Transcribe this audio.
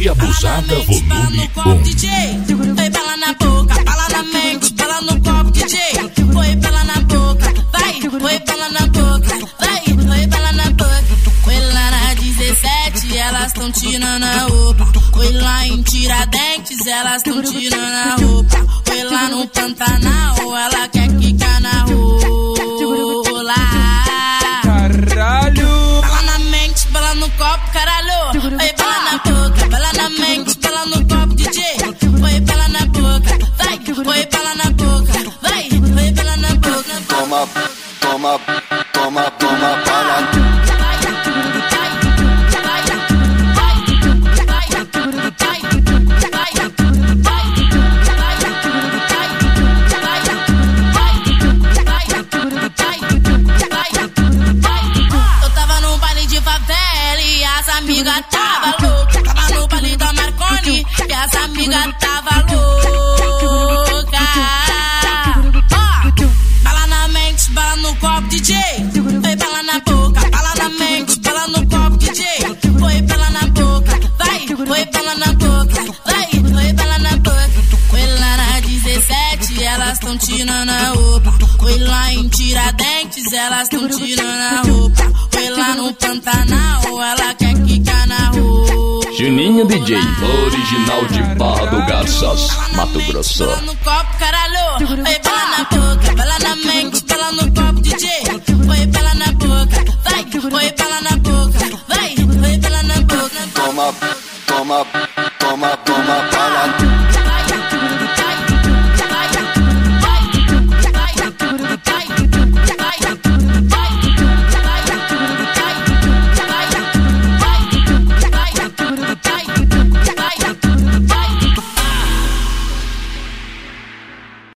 DJ Abusada volume 1. DJ, foi bala na boca, bala na mente, bala no copo, DJ. Foi bala na boca, vai, foi bala na boca, vai, foi bala na boca. Foi lá na 17, elas tão tirando a roupa. Foi lá em Tiradentes, elas tão tirando a roupa. Foi lá no Pantanal, ela quer quicar na rola. Caralho! Bala na mente, bala no copo, caralho. Foi bala na boca, bala na mente, bala no copo, DJ. Foi bala na boca, vai, foi bala na boca, vai, foi bala na boca. Toma, toma, toma, toma, bala. Amiga tava louca, tava no baile da Marconi e as amigas tava louca. Bala na mente, bala no copo, DJ. Foi bala na boca, bala na mente, bala no copo, DJ. Foi bala na boca, vai, foi bala na boca, vai, foi bala na boca. Foi lá na 17, elas tão tirando a roupa. Foi lá em Tiradentes, elas tão tirando a roupa. Foi lá no Pantanal, ela quer quicar na rua. Juninho DJ, original de Barra do Garças, Mato Grosso. Bala no copo, caralho. Foi bala na boca, bala na mente, bala no copo, DJ. Foi bala na boca, vai, foi bala na boca, vai, foi bala na boca. Toma, toma, toma.